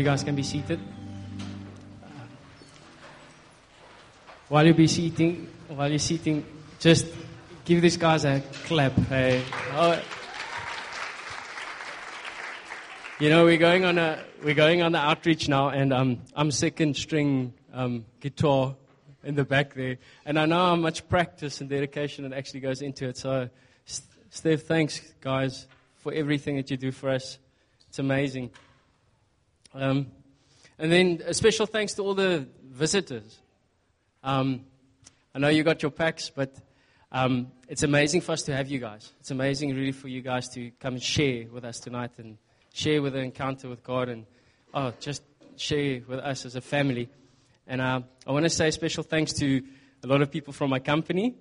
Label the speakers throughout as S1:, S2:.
S1: you guys can be seated. While you're seating, just give these guys a clap. Hey. Oh. You know, we're going on the outreach now, and I'm second string guitar in the back there, and I know how much practice and dedication it actually goes into it. So, Steph, thanks guys for everything that you do for us. It's amazing. And then a special thanks to all the visitors. I know you got your packs, but it's amazing for us to have you guys. It's amazing really for you guys to come and share with us tonight and share with the encounter with God and just share with us as a family. And I want to say special thanks to a lot of people from my company.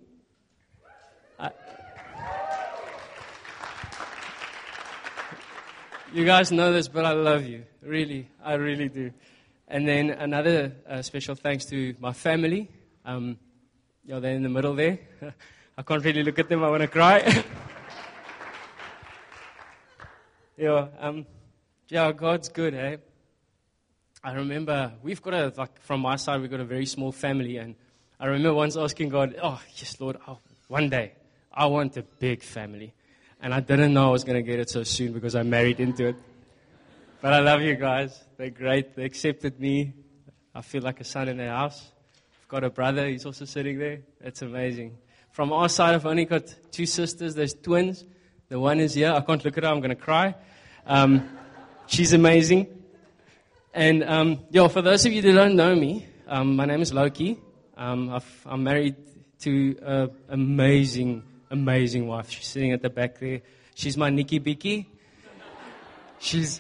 S1: You guys know this, but I love you. Really, I really do. And then another special thanks to my family. They're in the middle there. I can't really look at them. I want to cry. God's good, eh? I remember from my side, we've got a very small family. And I remember once asking God, yes, Lord, one day I want a big family. And I didn't know I was going to get it so soon because I married into it. But I love you guys. They're great. They accepted me. I feel like a son in their house. I've got a brother. He's also sitting there. It's amazing. From our side, I've only got 2 sisters. There's twins. The one is here. I can't look at her. I'm going to cry. She's amazing. And, for those of you that don't know me, my name is Loki. I'm married to an amazing wife. She's sitting at the back there. She's my Nikki Bicky. She's,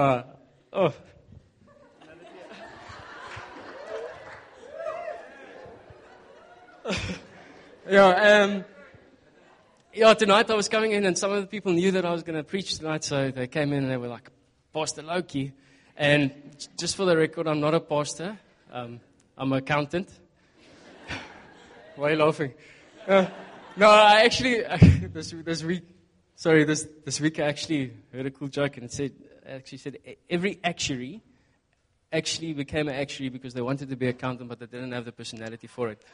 S1: tonight I was coming in and some of the people knew that I was going to preach tonight, so they came in and they were like, Pastor Loki. And just for the record, I'm not a pastor. I'm an accountant. Why are you laughing? No, I actually, this week I actually heard a cool joke, and it said every actuary actually became an actuary because they wanted to be an accountant, but they didn't have the personality for it.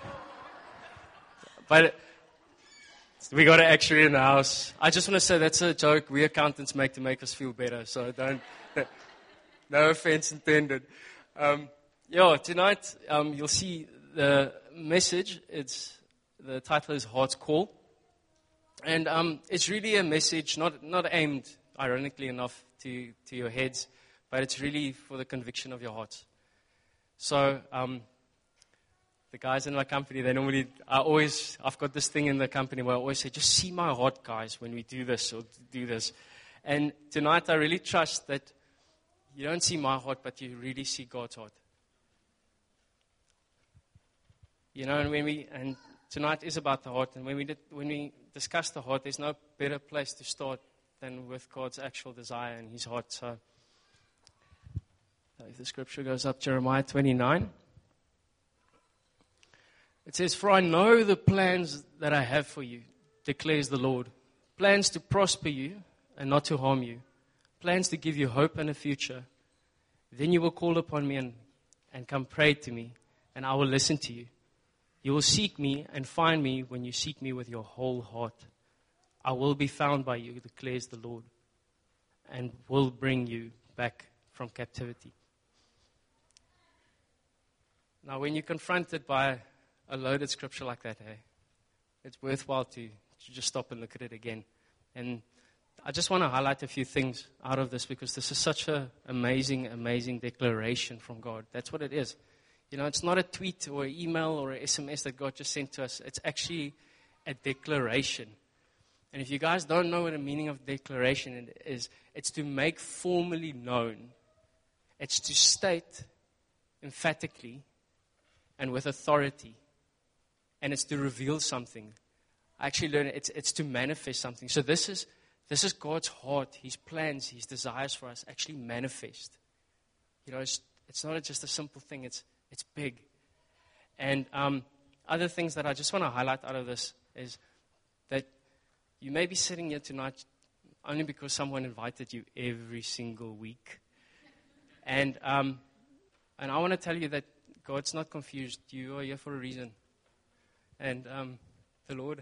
S1: But we got an actuary in the house. I just want to say that's a joke we accountants make to make us feel better, so no offense intended. Tonight you'll see the message. The title is Heart's Call. And it's really a message not aimed, ironically enough, to your heads, but it's really for the conviction of your hearts. So the guys in my company, I've got this thing in the company where I always say, just see my heart, guys, when we do this or do this. And tonight I really trust that you don't see my heart, but you really see God's heart. And tonight is about the heart, and when we discuss the heart, there's no better place to start than with God's actual desire and His heart. So, if the scripture goes up, Jeremiah 29, it says, "For I know the plans that I have for you, declares the Lord, plans to prosper you and not to harm you, plans to give you hope and a future. Then you will call upon me and come pray to me, and I will listen to you. You will seek me and find me when you seek me with your whole heart. I will be found by you, declares the Lord, and will bring you back from captivity." Now, when you're confronted by a loaded scripture like that, it's worthwhile to just stop and look at it again. And I just want to highlight a few things out of this because this is such an amazing declaration from God. That's what it is. It's not a tweet or an email or an SMS that God just sent to us. It's actually a declaration. And if you guys don't know what the meaning of declaration is, it's to make formally known. It's to state emphatically and with authority. And it's to reveal something. I actually learned it's to manifest something. So this is God's heart, His plans, His desires for us actually manifest. It's not just a simple thing. It's big. And other things that I just want to highlight out of this is that you may be sitting here tonight only because someone invited you every single week. And I want to tell you that God's not confused. You are here for a reason. And the Lord...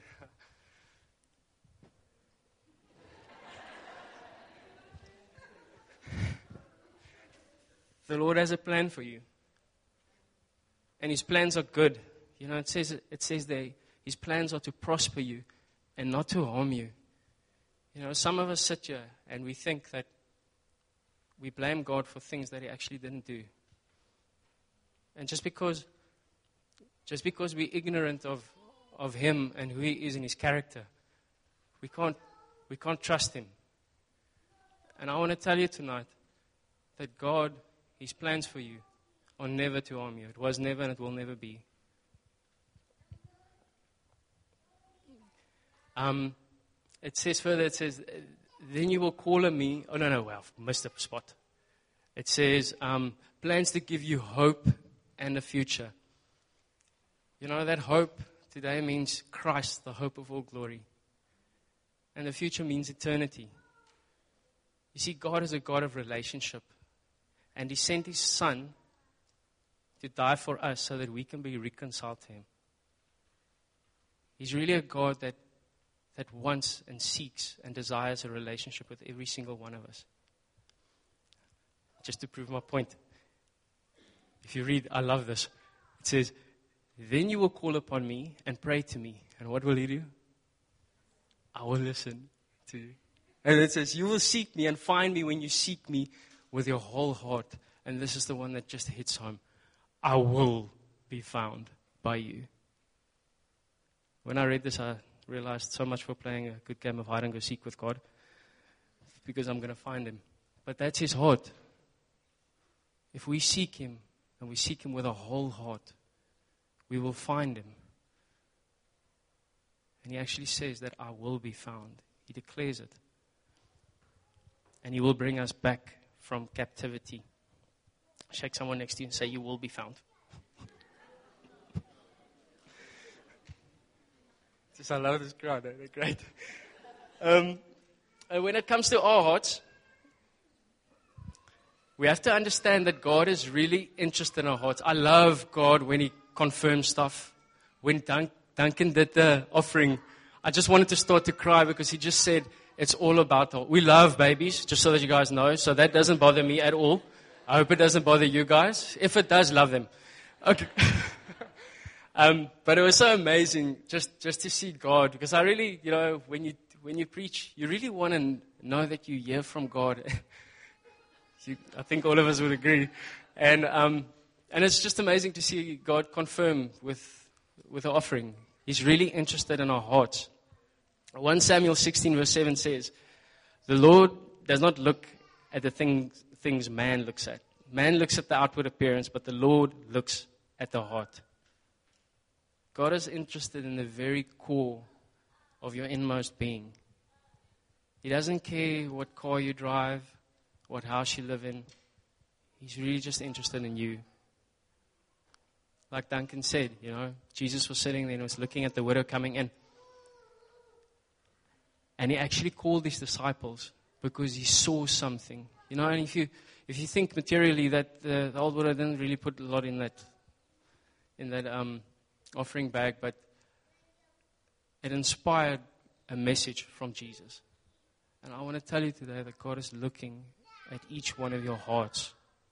S1: The Lord has a plan for you. And His plans are good. You know, it says there, His plans are to prosper you and not to harm you. You know, some of us sit here and we think that we blame God for things that He actually didn't do. And just because we're ignorant of Him and who He is in His character, we can't trust Him. And I want to tell you tonight that God, His plans for you are never to harm you. It was never and it will never be. It says further, then you will call on me. Oh, no, well, I've missed a spot. It says, plans to give you hope and a future. You know, that hope today means Christ, the hope of all glory. And the future means eternity. You see, God is a God of relationship. And He sent His Son to die for us so that we can be reconciled to Him. He's really a God that wants and seeks and desires a relationship with every single one of us. Just to prove my point. If you read, I love this. It says, then you will call upon me and pray to me. And what will He do? I will listen to you. And it says, you will seek me and find me when you seek me with your whole heart. And this is the one that just hits home. I will be found by you. When I read this, I realized so much for playing a good game of hide and go seek with God. Because I'm going to find Him. But that's His heart. If we seek Him, and we seek Him with a whole heart, we will find Him. And He actually says that I will be found. He declares it. And He will bring us back from captivity. Shake someone next to you and say, you will be found. Just I love this crowd. They're great. When it comes to our hearts, we have to understand that God is really interested in our hearts. I love God when He confirms stuff. When Duncan did the offering, I just wanted to start to cry because he just said, it's all about, we love babies, just so that you guys know. So that doesn't bother me at all. I hope it doesn't bother you guys. If it does, love them. Okay. But it was so amazing just to see God. Because I really, you know, when you preach, you really want to know that you hear from God. I think all of us would agree. And it's just amazing to see God confirm with the offering. He's really interested in our hearts. 1 Samuel 16 verse 7 says, the Lord does not look at the things man looks at. Man looks at the outward appearance, but the Lord looks at the heart. God is interested in the very core of your inmost being. He doesn't care what car you drive, what house you live in. He's really just interested in you. Like Duncan said, you know, Jesus was sitting there and was looking at the widow coming in. And He actually called His disciples because He saw something. You know, and if you think materially that the old widow didn't really put a lot in that offering bag, but it inspired a message from Jesus. And I want to tell you today that God is looking at each one of your hearts.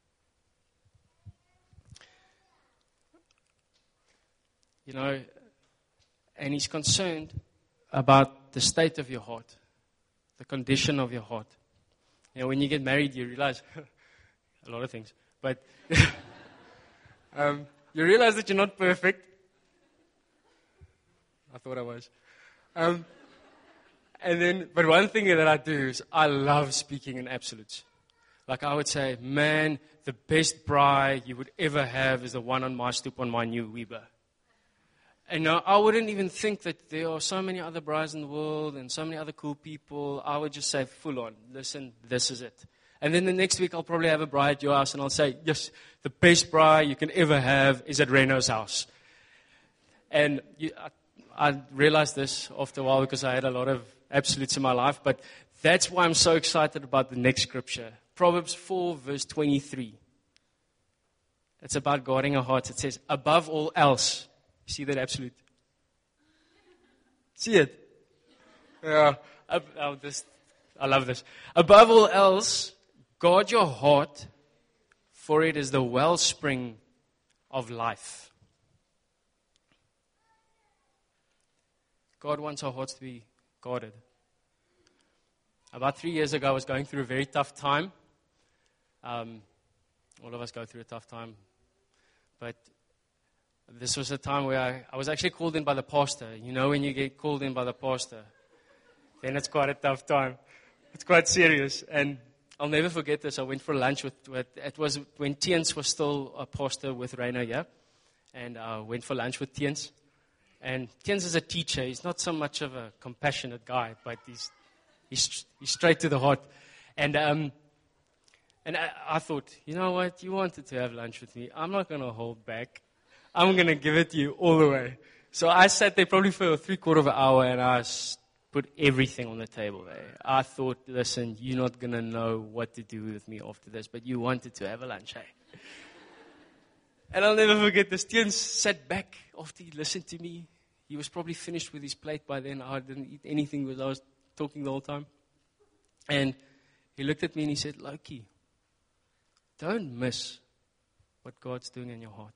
S1: You know, and He's concerned about the state of your heart, the condition of your heart. You know, when you get married, you realize a lot of things. But you realize that you're not perfect. I thought I was. But one thing that I do is I love speaking in absolutes. Like I would say, man, the best bride you would ever have is the one on my stoop on my new Weber. And I wouldn't even think that there are so many other brides in the world and so many other cool people. I would just say, full on, listen, this is it. And then the next week I'll probably have a bride at your house and I'll say, yes, the best bride you can ever have is at Reno's house. And I realized this after a while because I had a lot of absolutes in my life. But that's why I'm so excited about the next scripture. Proverbs 4 verse 23. It's about guarding our hearts. It says, above all else. You see that absolute? See it? Yeah. I love this. Above all else, guard your heart, for it is the wellspring of life. God wants our hearts to be guarded. About 3 years ago, I was going through a very tough time. All of us go through a tough time. But this was a time where I was actually called in by the pastor. You know, when you get called in by the pastor, then it's quite a tough time. It's quite serious. And I'll never forget this. I went for lunch with it was when Tiens was still a pastor with Rainer, yeah? And I went for lunch with Tiens. And Tiens is a teacher. He's not so much of a compassionate guy, but he's straight to the heart. And I thought, you know what? You wanted to have lunch with me. I'm not going to hold back. I'm going to give it to you all the way. So I sat there probably for 3/4 of an hour, and I put everything on the table there. I thought, listen, you're not going to know what to do with me after this, but you wanted to have a lunch, hey? And I'll never forget this. Tiens sat back after he listened to me. He was probably finished with his plate by then. I didn't eat anything because I was talking the whole time. And he looked at me and he said, Loki, don't miss what God's doing in your heart.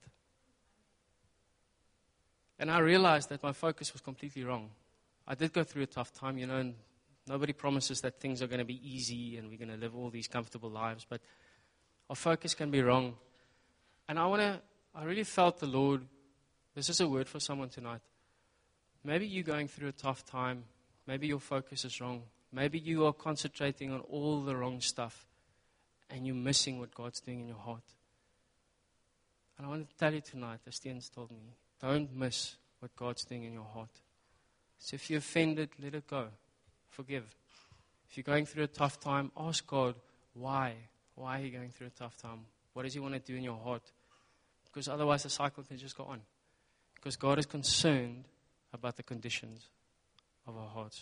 S1: And I realized that my focus was completely wrong. I did go through a tough time, you know, and nobody promises that things are going to be easy and we're going to live all these comfortable lives, but our focus can be wrong. And I really felt the Lord, this is a word for someone tonight. Maybe you're going through a tough time. Maybe your focus is wrong. Maybe you are concentrating on all the wrong stuff and you're missing what God's doing in your heart. And I want to tell you tonight, as Tiens told me, don't miss what God's doing in your heart. So if you're offended, let it go. Forgive. If you're going through a tough time, ask God, why? Why are you going through a tough time? What does He want to do in your heart? Because otherwise the cycle can just go on. Because God is concerned about the conditions of our hearts.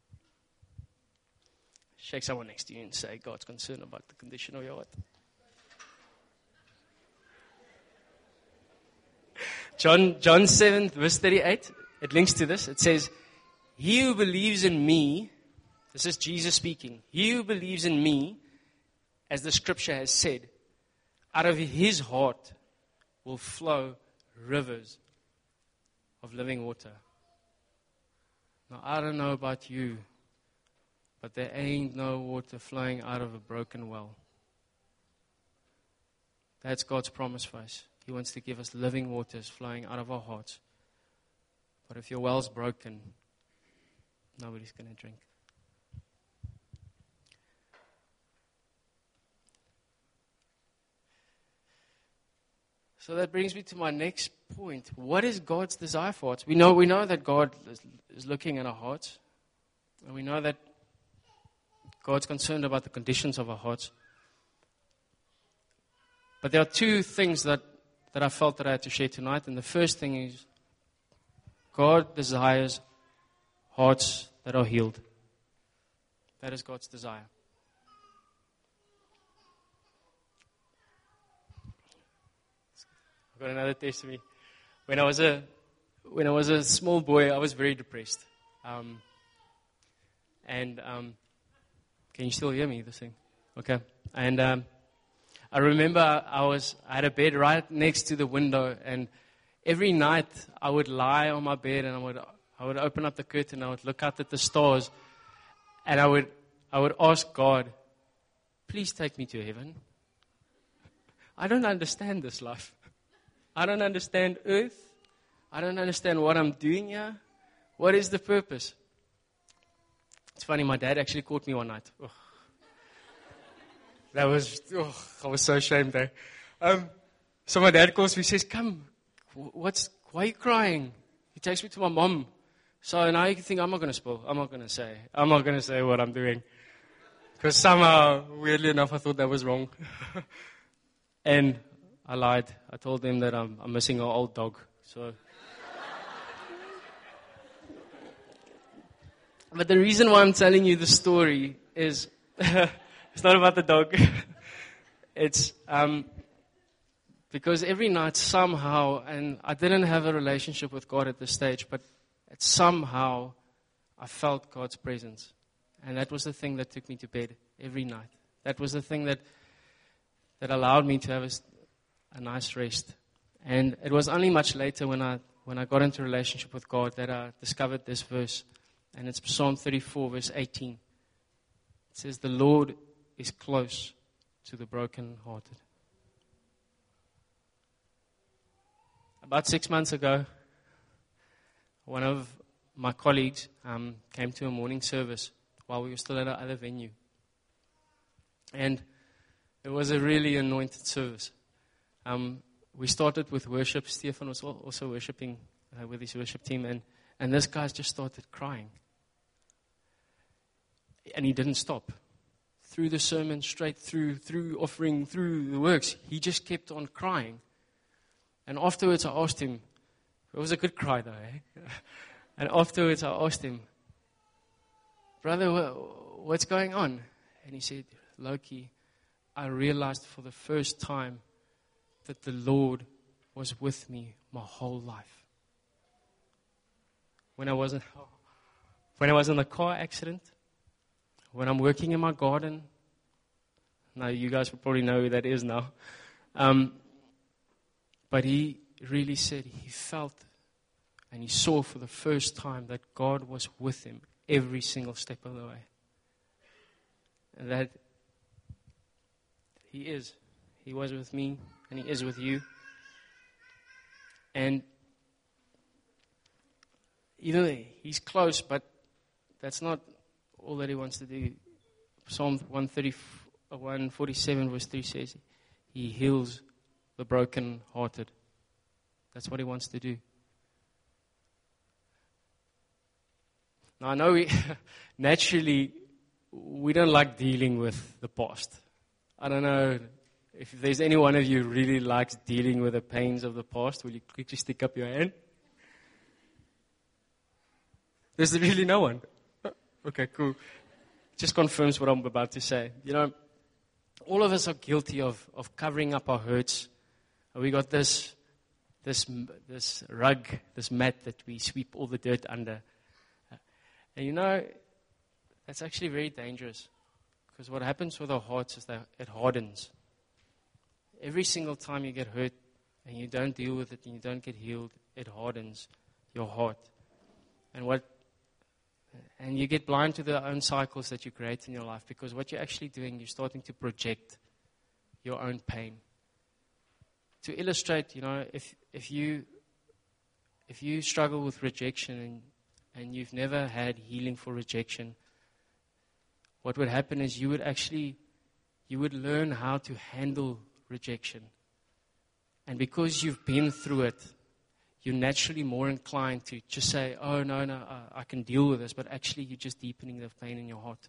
S1: Shake someone next to you and say, God's concerned about the condition of your heart. John 7, verse 38, it links to this. It says, he who believes in me, this is Jesus speaking, he who believes in me, as the scripture has said, out of his heart will flow rivers of living water. Now, I don't know about you, but there ain't no water flowing out of a broken well. That's God's promise for us. He wants to give us living waters flowing out of our hearts. But if your well's broken, nobody's going to drink. So that brings me to my next point. What is God's desire for us? We know that God is looking at our hearts. And we know that God's concerned about the conditions of our hearts. But there are two things that I felt that I had to share tonight. And the first thing is, God desires hearts that are healed. That is God's desire. I've got another testimony. When I was a small boy, I was very depressed. Can you still hear me? This thing, okay? And I remember I had a bed right next to the window, and every night I would lie on my bed and I would open up the curtain, I would look out at the stars, and I would ask God, please take me to heaven. I don't understand this life. I don't understand earth. I don't understand what I'm doing here. What is the purpose? It's funny, my dad actually caught me one night. Oh. I was so ashamed there. So my dad calls me, says, come, why are you crying? He takes me to my mom. So now you think, I'm not going to say what I'm doing. Because somehow, weirdly enough, I thought that was wrong. And I lied. I told them that I'm missing an old dog. So, but the reason why I'm telling you the story is it's not about the dog. It's Because every night somehow, and I didn't have a relationship with God at this stage, but somehow I felt God's presence. And that was the thing that took me to bed every night. That was the thing that allowed me to have a nice rest. And it was only much later when I got into a relationship with God that I discovered this verse. And it's Psalm 34, verse 18. It says, "The Lord is close to the brokenhearted." About 6 months ago, one of my colleagues came to a morning service while we were still at our other venue. And it was a really anointed service. We started with worship. Stefan was also worshiping with his worship team. And this guy just started crying. And he didn't stop. Through the sermon, straight through offering, through the works, he just kept on crying. And afterwards I asked him, it was a good cry though, eh? And afterwards I asked him, "Brother, what's going on?" And he said, "Loki, I realized for the first time that the Lord was with me my whole life. When I was in the car accident, when I'm working in my garden," now you guys will probably know who that is now. But he really said he felt and he saw for the first time that God was with him every single step of the way. And that he was with me and he is with you. And he's close, but that's not all that he wants to do. Psalm 147 verse 3 says, he heals the broken-hearted. That's what he wants to do. Now, I know naturally, we don't like dealing with the past. I don't know if there's any one of you who really likes dealing with the pains of the past. Will you quickly stick up your hand? There's really no one. Okay, cool. Just confirms what I'm about to say. All of us are guilty of covering up our hurts. We got this rug, this mat that we sweep all the dirt under. And that's actually very dangerous. Because what happens with our hearts is that it hardens. Every single time you get hurt and you don't deal with it and you don't get healed, it hardens your heart. And you get blind to the own cycles that you create in your life, because what you're actually doing, you're starting to project your own pain. To illustrate, if you struggle with rejection and you've never had healing for rejection, what would happen is you would learn how to handle rejection. And because you've been through it, you're naturally more inclined to just say, "Oh, no, I can deal with this," but actually you're just deepening the pain in your heart.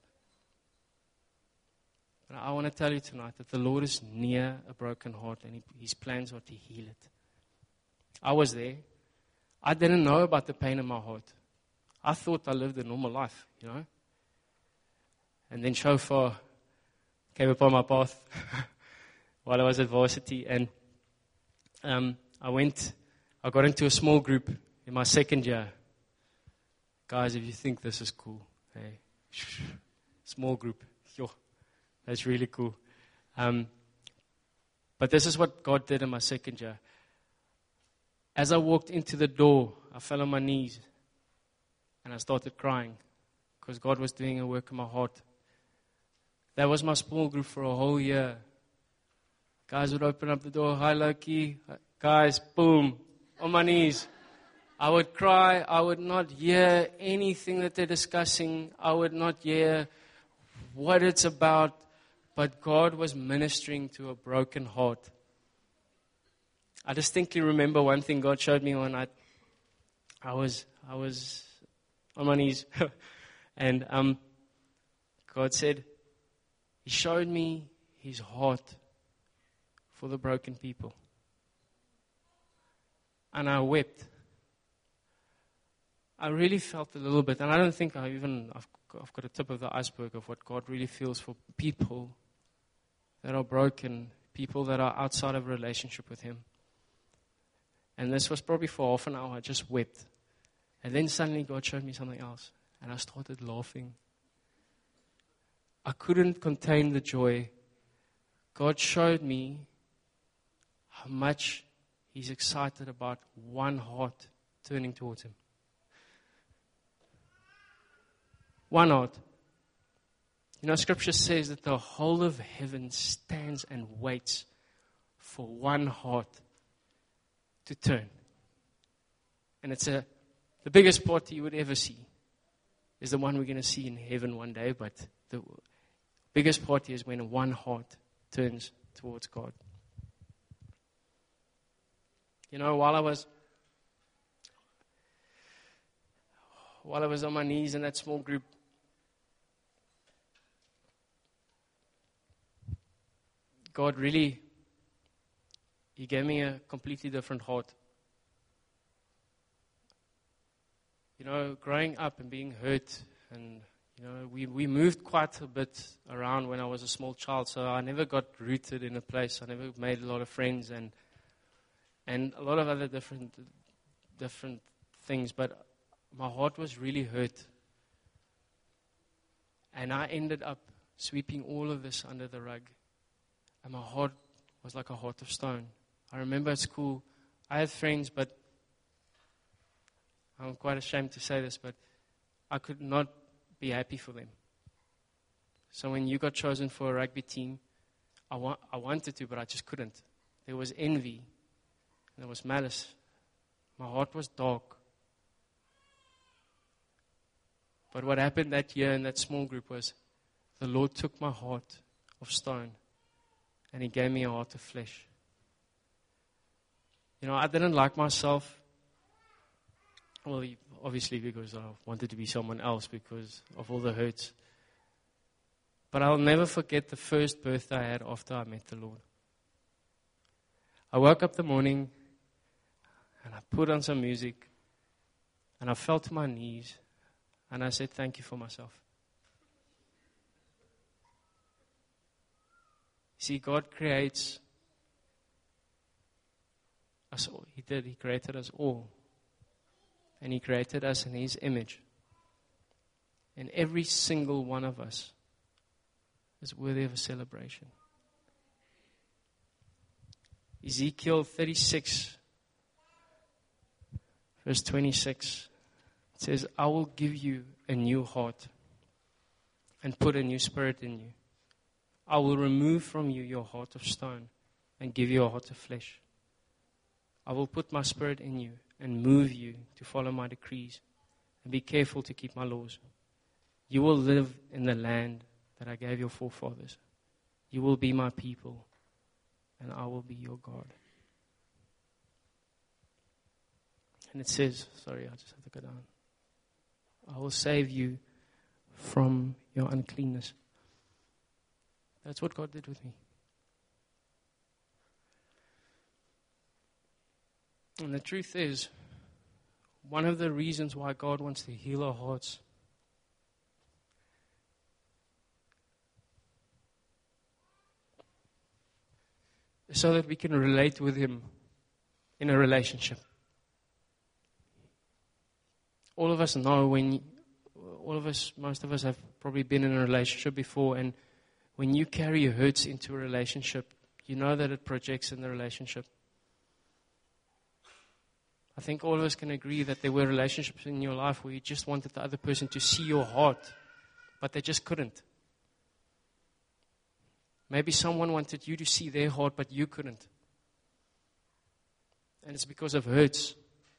S1: But I want to tell you tonight that the Lord is near a broken heart, and His plans are to heal it. I was there. I didn't know about the pain in my heart. I thought I lived a normal life, And then Shofar came upon my path while I was at varsity, and I got into a small group in my second year. Guys, if you think this is cool, hey, small group, that's really cool. But this is what God did in my second year. As I walked into the door, I fell on my knees and I started crying because God was doing a work in my heart. That was my small group for a whole year. Guys would open up the door, "Hi, Loki." Guys, boom, on my knees. I would cry. I would not hear anything that they're discussing. I would not hear what it's about. But God was ministering to a broken heart. I distinctly remember one thing God showed me one night. I was on my knees. And God said, He showed me His heart for the broken people. And I wept. I really felt a little bit, and I don't think I've got a tip of the iceberg of what God really feels for people that are broken, people that are outside of a relationship with Him. And this was probably for half an hour. I just wept. And then suddenly God showed me something else. And I started laughing. I couldn't contain the joy. God showed me how much He's excited about one heart turning towards Him. One heart. You know, Scripture says that the whole of heaven stands and waits for one heart to turn. And it's the biggest party you would ever see is the one we're going to see in heaven one day. But the biggest party is when one heart turns towards God. You know, while I was on my knees in that small group, God really, He gave me a completely different heart. You know, growing up and being hurt, and, you know, we moved quite a bit around when I was a small child, so I never got rooted in a place. I never made a lot of friends and a lot of other different things, but my heart was really hurt. And I ended up sweeping all of this under the rug. And my heart was like a heart of stone. I remember at school, I had friends, but I'm quite ashamed to say this, but I could not be happy for them. So when you got chosen for a rugby team, I wanted to, but I just couldn't. There was envy. And there was malice. My heart was dark. But what happened that year in that small group was the Lord took my heart of stone and He gave me a heart of flesh. You know, I didn't like myself. Well, obviously because I wanted to be someone else because of all the hurts. But I'll never forget the first birthday I had after I met the Lord. I woke up the morning and I put on some music and I fell to my knees and I said, thank you for myself. See, God creates us all. He did. He created us all. And He created us in His image. And every single one of us is worthy of a celebration. Ezekiel 36, verse 26, it says, I will give you a new heart and put a new spirit in you. I will remove from you your heart of stone and give you a heart of flesh. I will put my spirit in you and move you to follow my decrees and be careful to keep my laws. You will live in the land that I gave your forefathers. You will be my people and I will be your God. And it says, sorry, I just have to go down. I will save you from your uncleanness. That's what God did with me. And the truth is, one of the reasons why God wants to heal our hearts is so that we can relate with Him in a relationship. All of us know most of us have probably been in a relationship before, and when you carry hurts into a relationship, you know that it projects in the relationship. I think all of us can agree that there were relationships in your life where you just wanted the other person to see your heart, but they just couldn't. Maybe someone wanted you to see their heart, but you couldn't. And it's because of hurts.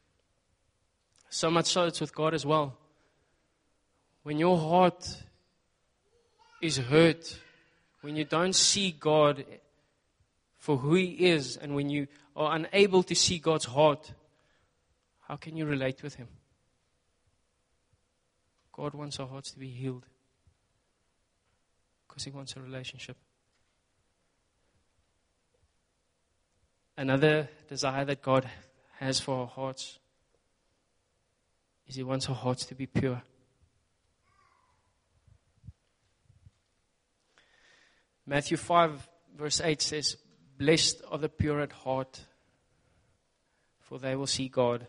S1: So much so it's with God as well. When your heart is hurt, when you don't see God for who He is, and when you are unable to see God's heart, how can you relate with Him? God wants our hearts to be healed because He wants a relationship. Another desire that God has for our hearts is He wants our hearts to be pure. Matthew 5 verse 8 says, Blessed are the pure at heart, for they will see God.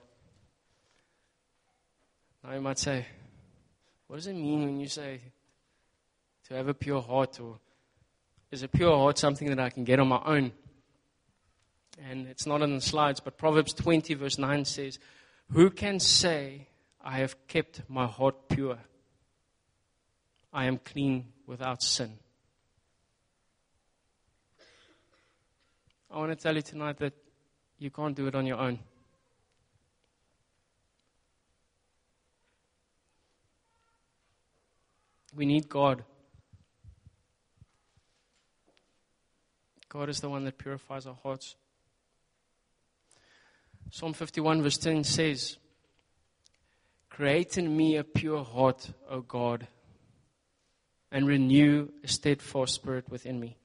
S1: Now you might say, what does it mean when you say to have a pure heart? Or is a pure heart something that I can get on my own? And it's not on the slides, but Proverbs 20 verse 9 says, who can say, I have kept my heart pure? I am clean without sin. I want to tell you tonight that you can't do it on your own. We need God. God is the one that purifies our hearts. Psalm 51 verse 10 says, create in me a pure heart, O God, and renew a steadfast spirit within me.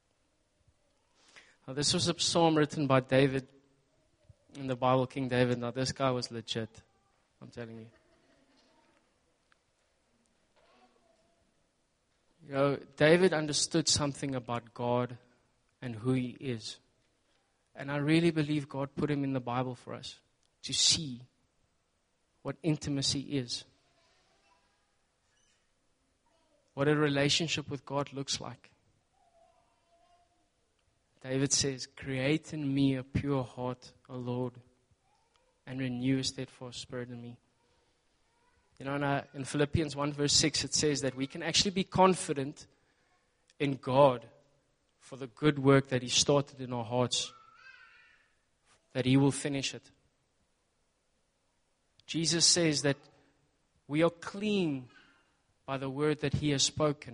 S1: Now, this was a psalm written by David in the Bible, King David. Now, this guy was legit, I'm telling you. You know, David understood something about God and who He is. And I really believe God put him in the Bible for us to see what intimacy is, what a relationship with God looks like. David says, create in me a pure heart, O Lord, and renew a steadfast spirit in me. You know, in Philippians 1 verse 6, it says that we can actually be confident in God for the good work that He started in our hearts, that He will finish it. Jesus says that we are clean by the word that He has spoken.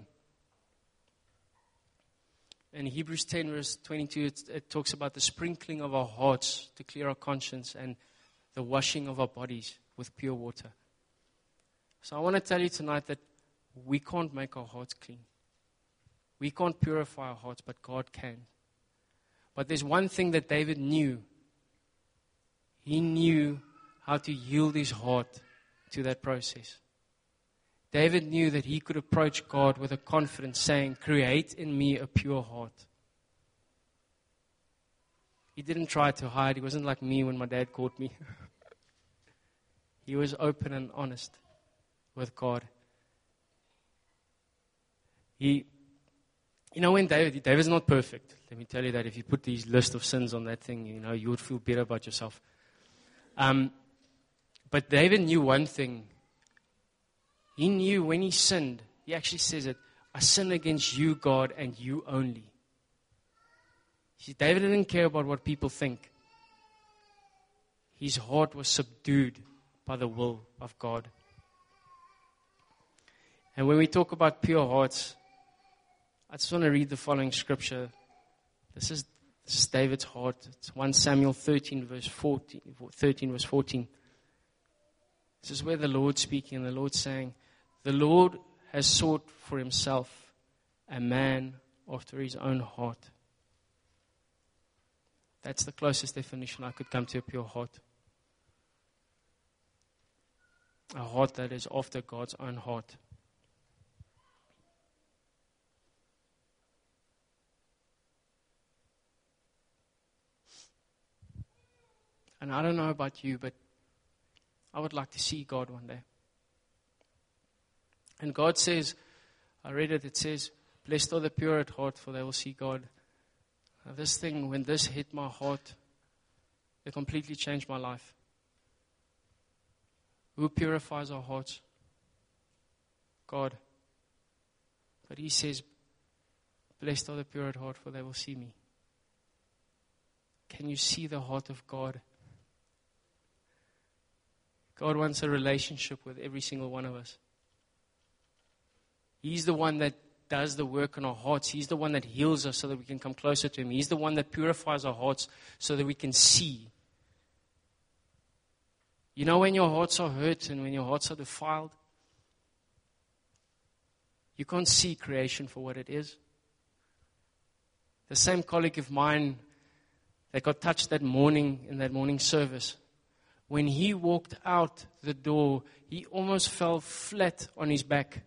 S1: In Hebrews 10 verse 22, it talks about the sprinkling of our hearts to clear our conscience and the washing of our bodies with pure water. So I want to tell you tonight that we can't make our hearts clean. We can't purify our hearts, but God can. But there's one thing that David knew. He knew how to yield his heart to that process. David knew that he could approach God with a confidence, saying, create in me a pure heart. He didn't try to hide. He wasn't like me when my dad caught me. He was open and honest with God. You know, when David's not perfect. Let me tell you that if you put these list of sins on that thing, you know, you would feel better about yourself. But David knew one thing. He knew when he sinned, he actually says it, I sin against you, God, and you only. See, David didn't care about what people think. His heart was subdued by the will of God. And when we talk about pure hearts, I just want to read the following scripture. This is David's heart. It's 1 Samuel 13 verse 14. This is where the Lord's speaking, and the Lord's saying, the Lord has sought for Himself a man after His own heart. That's the closest definition I could come to a pure heart. A heart that is after God's own heart. And I don't know about you, but I would like to see God one day. And God says, I read it says, blessed are the pure at heart, for they will see God. Now this thing, when this hit my heart, it completely changed my life. Who purifies our hearts? God. But He says, blessed are the pure at heart, for they will see me. Can you see the heart of God? God wants a relationship with every single one of us. He's the one that does the work on our hearts. He's the one that heals us so that we can come closer to Him. He's the one that purifies our hearts so that we can see. You know, when your hearts are hurt and when your hearts are defiled, you can't see creation for what it is. The same colleague of mine that got touched that morning in that morning service, when he walked out the door, he almost fell flat on his back.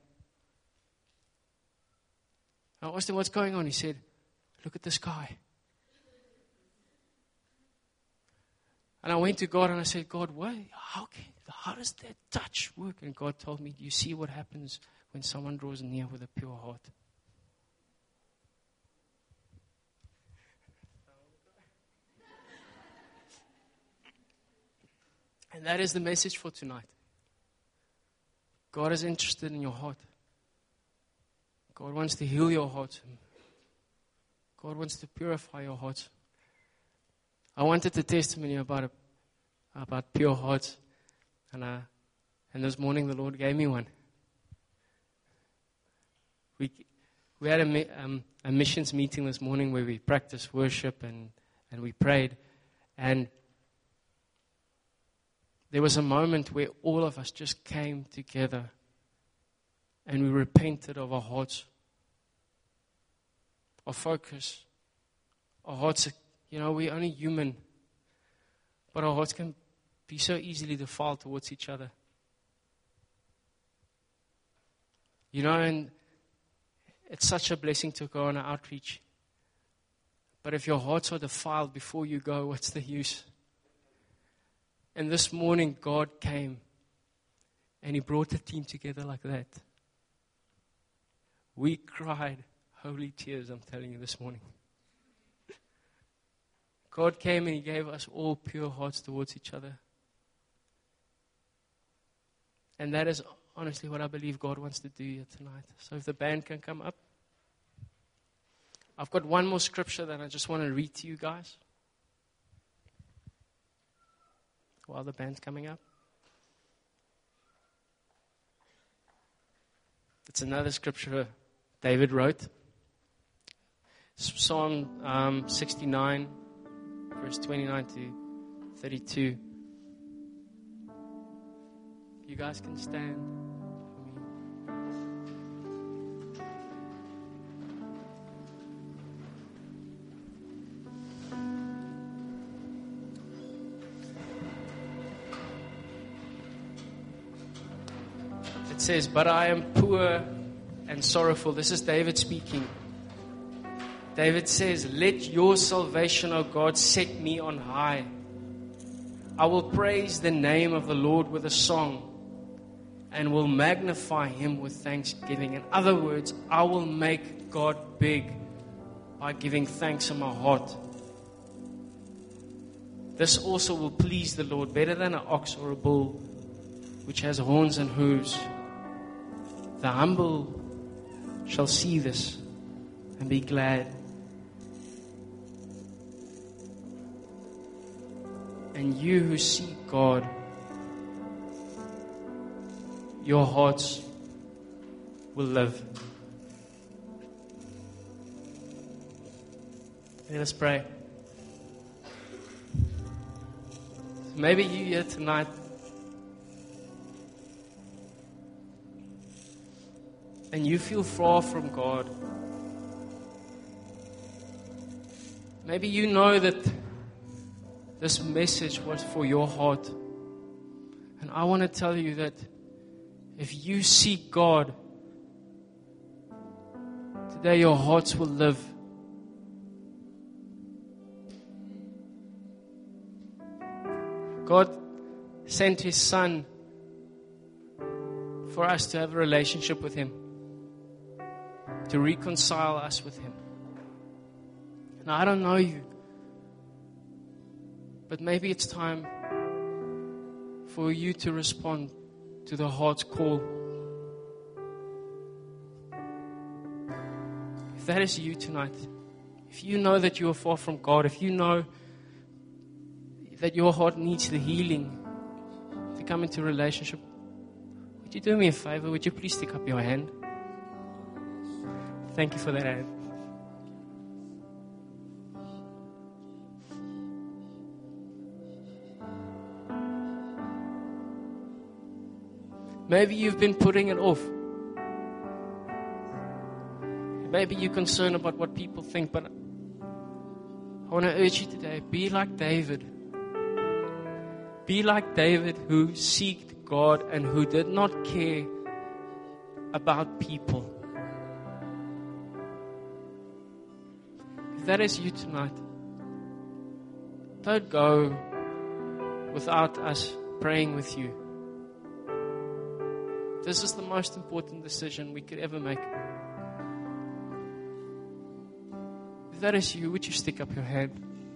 S1: I asked him, what's going on? He said, look at the sky. And I went to God and I said, God, how does that touch work? And God told me, you see what happens when someone draws near with a pure heart. And that is the message for tonight. God is interested in your heart. God wants to heal your heart. God wants to purify your heart. I wanted a testimony about pure hearts. And this morning the Lord gave me one. We had a missions meeting this morning where we practiced worship and we prayed. And there was a moment where all of us just came together and we repented of our hearts, our focus. Our hearts, we're only human, but our hearts can be so easily defiled towards each other. And it's such a blessing to go on an outreach. But if your hearts are defiled before you go, what's the use? And this morning, God came and He brought the team together like that. We cried holy tears, I'm telling you, this morning. God came and He gave us all pure hearts towards each other. And that is honestly what I believe God wants to do here tonight. So if the band can come up. I've got one more scripture that I just want to read to you guys while the band's coming up. It's another scripture David wrote. Psalm 69, verse 29 to 32. You guys can stand for me. It says, but I am poor and sorrowful. This is David speaking. David says, let your salvation, O God, set me on high. I will praise the name of the Lord with a song and will magnify Him with thanksgiving. In other words, I will make God big by giving thanks in my heart. This also will please the Lord better than an ox or a bull, which has horns and hooves. The humble shall see this and be glad. And you who seek God, your hearts will live. Let us pray. Maybe you here tonight and you feel far from God. Maybe you know that this message was for your heart. And I want to tell you that if you seek God, today your hearts will live. God sent His Son for us to have a relationship with Him, to reconcile us with Him. Now, I don't know you, but maybe it's time for you to respond to the heart's call. If that is you tonight, if you know that you are far from God, if you know that your heart needs the healing to come into a relationship, would you do me a favor? Would you please stick up your hand? Thank you for that hand. Maybe you've been putting it off. Maybe you're concerned about what people think, but I want to urge you today, be like David. Be like David who sought God and who did not care about people. If that is you tonight, don't go without us praying with you. This is the most important decision we could ever make. If that is you, would you stick up your hand?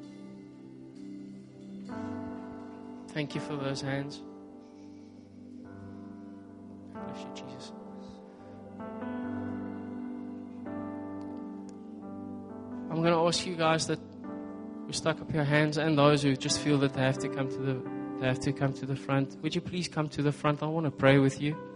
S1: Thank you for those hands. Bless you, Jesus. I'm going to ask you guys that who stuck up your hands and those who just feel that they have to come to the front. Would you please come to the front? I want to pray with you.